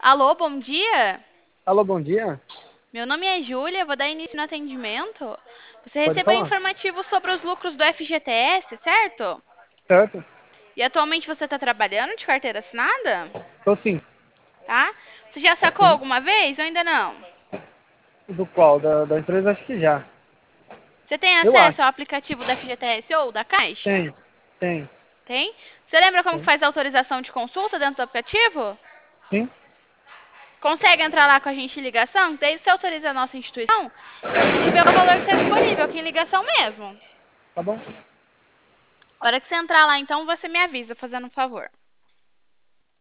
Alô, bom dia. Alô, bom dia. Meu nome é Júlia, vou dar início no atendimento. Você Pode recebeu falar. informativo sobre os lucros do FGTS, certo? Certo? E atualmente você está trabalhando de carteira assinada? Tô sim. Tá? Você já sacou Sim. alguma vez ou ainda não? Do qual? Da empresa acho que já. Você tem Eu acesso acho. ao aplicativo da FGTS ou da Caixa? Tem. Tem. Tem? Você lembra como que Tem. faz a autorização de consulta dentro do aplicativo? Sim. Consegue entrar lá com a gente em ligação? Daí você autoriza a nossa instituição e a gente vê o valor que está disponível aqui em ligação mesmo. Tá bom? A hora que você entrar lá, então, você me avisa, fazendo um favor.